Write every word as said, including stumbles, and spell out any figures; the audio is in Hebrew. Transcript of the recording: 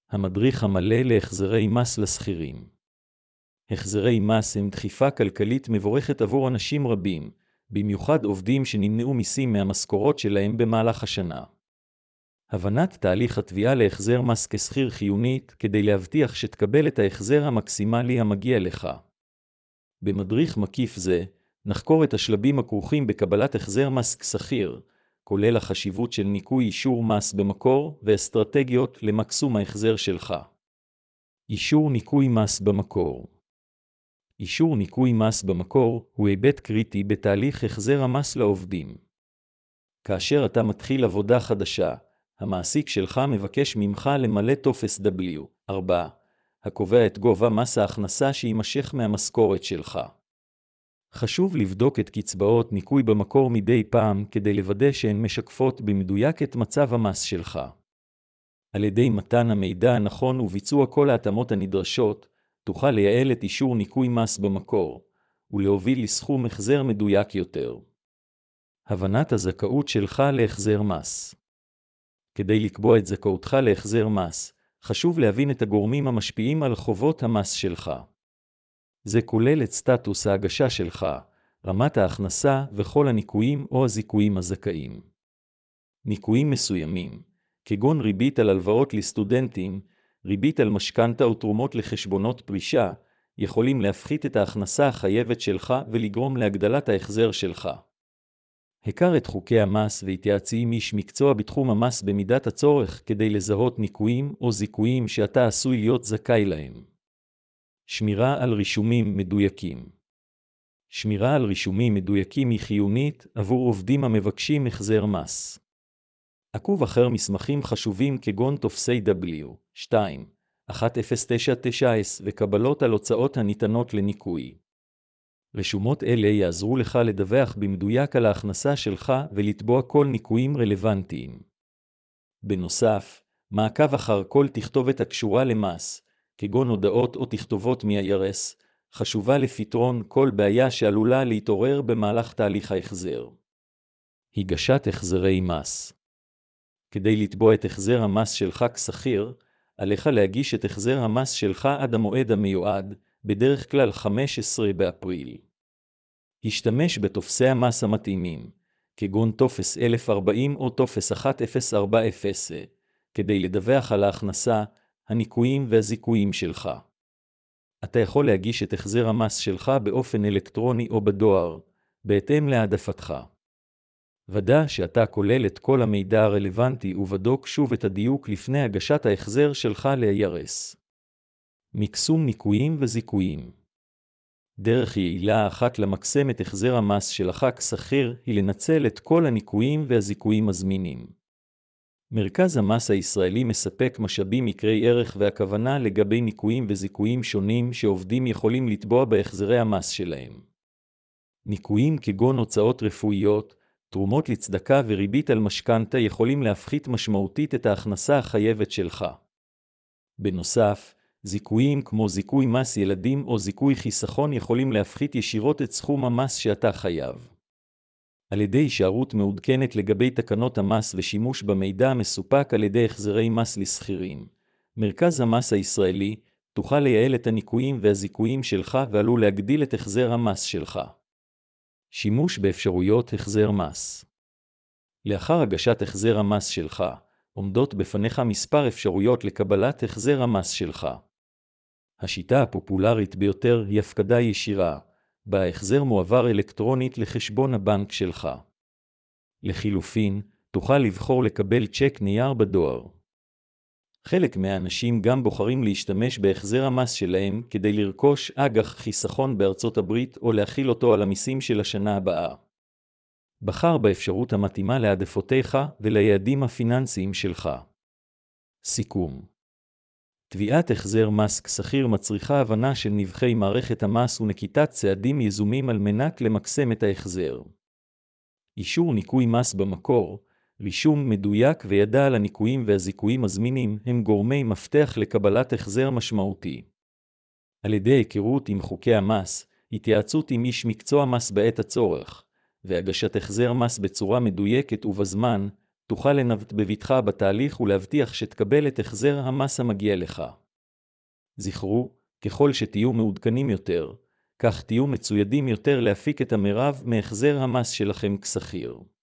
המדריך המלא להחזרי מס לשכירים. החזרי מס הם דחיפה כלכלית מבורכת עבור אנשים רבים, במיוחד עובדים שנמנעו מיסים מהמשכורות שלהם במהלך השנה. הבנת תהליך התביעה להחזר מס כשכיר חיונית כדי להבטיח שתקבל את ההחזר המקסימלי המגיע לך. במדריך מקיף זה, נחקור את השלבים הכרוכים בקבלת החזר מס כשכיר, כולל החשיבות של ניקוי אישור מס במקור ואסטרטגיות למקסום ההחזר שלך. אישור ניקוי מס במקור. אישור ניקוי מס במקור הוא היבט קריטי בתהליך החזר המס לעובדים. כאשר אתה מתחיל עבודה חדשה, המעסיק שלך מבקש ממך למלא טופס דאבליו ארבע, הקובע את גובה מס ההכנסה שימשך מהמשכורת שלך. חשוב לבדוק את קצבאות ניקוי במקור מדי פעם כדי לוודא שהן משקפות במדויק את מצב המס שלך. על ידי מתן המידע הנכון וביצוע כל ההתאמות הנדרשות, תוכל לייעל את אישור ניקוי מס במקור, ולהוביל לסכום החזר מדויק יותר. הבנת הזכאות שלך להחזר מס. כדי לקבוע את זכאותך להחזר מס, חשוב להבין את הגורמים המשפיעים על חובות המס שלך. זה כולל את סטטוס ההגשה שלך, רמת ההכנסה וכל הניקויים או הזיכויים הזכאים. ניקויים מסוימים, כגון ריבית על הלוואות לסטודנטים, ריבית על משכנתה או תרומות לחשבונות פרישה, יכולים להפחית את ההכנסה החייבת שלך ולגרום להגדלת ההחזר שלך. הכר את חוקי המס והתייעצי עם איש מקצוע בתחום המס במידת הצורך כדי לזהות ניקויים או זיכויים שאתה עשוי להיות זכאי להם. שמירה על רישומים מדויקים. שמירה על רישומים מדויקים היא חיונית עבור עובדים המבקשים החזר מס. עקוב אחר מסמכים חשובים כגון טופסי דאבליו שתיים אחת אפס תשע תשע אס וקבלות על הוצאות הניתנות לניקוי. רשומות אלה יעזרו לך לדווח במדויק על ההכנסה שלך ולתבוע כל ניקויים רלוונטיים. בנוסף, מעקב אחר כל תכתובת הקשורה למס, כגון הודעות או תכתובות מ-איי אר אס, חשובה לפתרון כל בעיה שעלולה להתעורר במהלך תהליך ההחזר. הגשת החזרי מס. כדי לתבוע את החזר המס שלך כשכיר, עליך להגיש את החזר המס שלך עד המועד המיועד, בדרך כלל חמישה עשר באפריל. השתמש בטופסי המס המתאימים, כגון טופס אלף וארבעים או טופס אחת אפס ארבע אפס, כדי לדווח על ההכנסה, הניקויים והזיכויים שלך. אתה יכול להגיש את החזר המס שלך באופן אלקטרוני או בדואר, בהתאם להעדפתך. ודא שאתה כולל את כל המידע הרלוונטי ובדוק שוב את הדיוק לפני הגשת ההחזר שלך ל-איי אר אס. מקסום ניקויים וזיכויים. דרך יעילה אחת למקסם את החזר המס שלך כשכיר היא לנצל את כל הניקויים והזיכויים הזמינים. מרכז המס הישראלי מספק משאבים יקרי ערך והכוונה לגבי ניקויים וזיכויים שונים שעובדים יכולים לתבוע בהחזרי המס שלהם. ניקויים כגון הוצאות רפואיות, תרומות לצדקה וריבית על משכנתה יכולים להפחית משמעותית את ההכנסה החייבת שלך. בנוסף, זיכויים כמו זיכוי מס ילדים או זיכוי חיסכון יכולים להפחית ישירות את סכום המס שאתה חייב. על ידי הישארות מעודכנת לגבי תקנות המס ושימוש במידע המסופק על ידי החזרי מס לשכירים, מרכז המס הישראלי תוכל לייעל את הניקויים והזיכויים שלך ועלול להגדיל את החזר המס שלך. שימוש באפשרויות החזר מס. לאחר הגשת החזר המס שלך, עומדות בפניך מספר אפשרויות לקבלת החזר המס שלך. השיטה הפופולרית ביותר היא הפקדה ישירה, בה ההחזר מועבר אלקטרונית לחשבון הבנק שלך. לחילופין, תוכל לבחור לקבל צ'ק נייר בדואר. חלק מהאנשים גם בוחרים להשתמש בהחזר המס שלהם כדי לרכוש אג"ח חיסכון בארצות הברית או להכיל אותו על המיסים של השנה הבאה. בחר באפשרות המתאימה להעדפותיך וליעדים הפיננסיים שלך. סיכום. תביעת החזר מס כשכיר מצריכה הבנה של נבחי מערכת המס ונקיטת צעדים יזומים על מנת למקסם את ההחזר. אישור ניקוי מס במקור, רישום מדויק וידע על הניקויים והזיכויים הזמינים הם גורמי מפתח לקבלת החזר משמעותי. על ידי היכרות עם חוקי המס, התייעצות עם איש מקצוע מס בעת הצורך, והגשת החזר מס בצורה מדויקת ובזמן, תוכל לנווט בבטחה בתהליך ולהבטיח שתקבל את החזר המס המגיע לך. זכרו, ככל שתהיו מעודכנים יותר, כך תהיו מצוידים יותר להפיק את המרב מהחזר המס שלכם כשכיר.